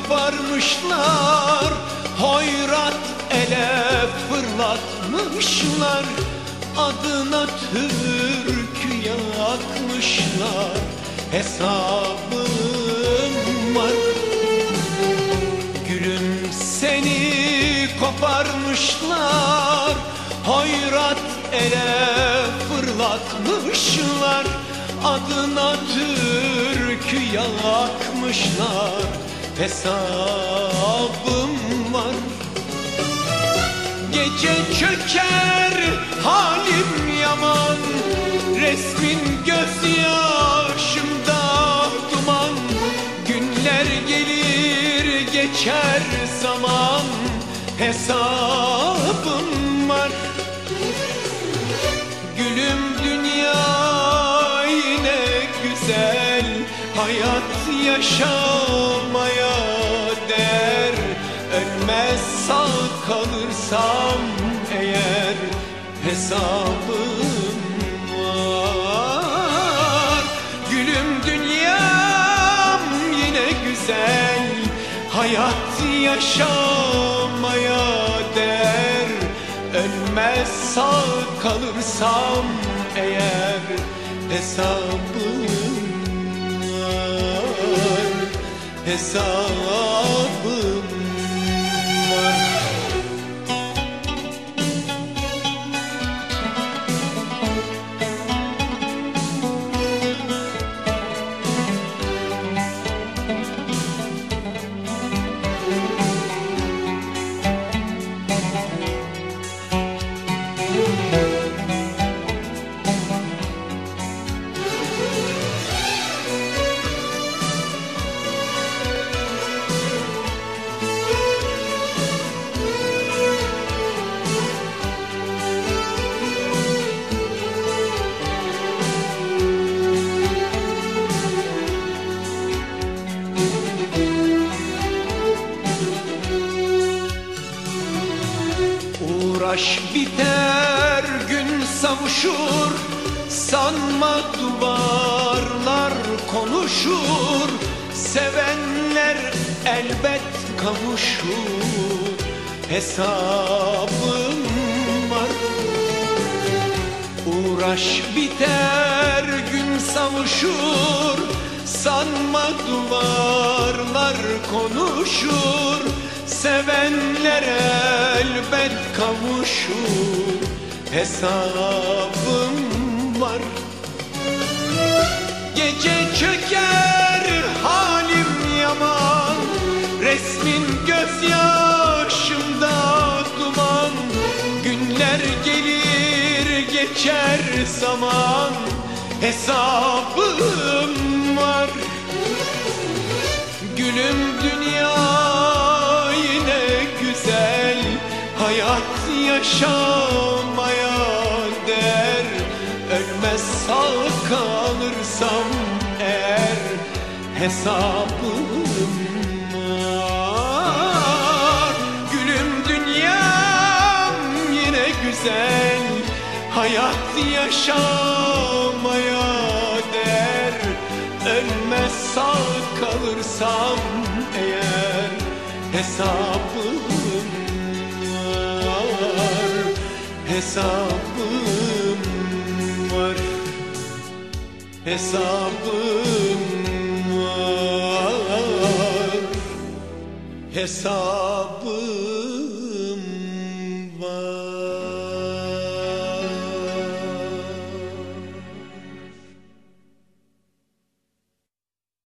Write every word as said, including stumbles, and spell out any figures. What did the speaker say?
koparmışlar, hoyrat ele fırlatmışlar, adına türkü yakmışlar. Hesabım var. Gülüm seni koparmışlar, hoyrat ele fırlatmışlar, adına türkü yakmışlar. Hesabım var. Gece çöker halim yaman, resmin gözyaşımda duman. Günler gelir geçer zaman, hesabım var. Gülüm dünya yine güzel, hayat yaşamaya değer. Ölmez sağ kalırsam eğer, hesabım var. Gülüm dünyam yine güzel, hayat yaşamaya değer. Ölmez sağ kalırsam eğer, hesabım var, hesabım var. Uğraş biter gün savuşur, sanma duvarlar konuşur. Sevenler elbet kavuşur, hesabım var. Uğraş biter gün savuşur, sanma duvarlar konuşur. Sevenler elbet kavuşur, hesabım var. Gece çöker halim yaman, resmin gözyaşımda duman. Günler gelir geçer zaman, hesabım var. Gülüm dünya güzel, hayat yaşamaya değer. Ölmez sağ kalırsam eğer, hesabım var. Gülüm dünyam yine güzel, hayat yaşamaya değer. Ölmez sağ kalırsam eğer, hesabım var, hesabım var, hesabım var, hesabım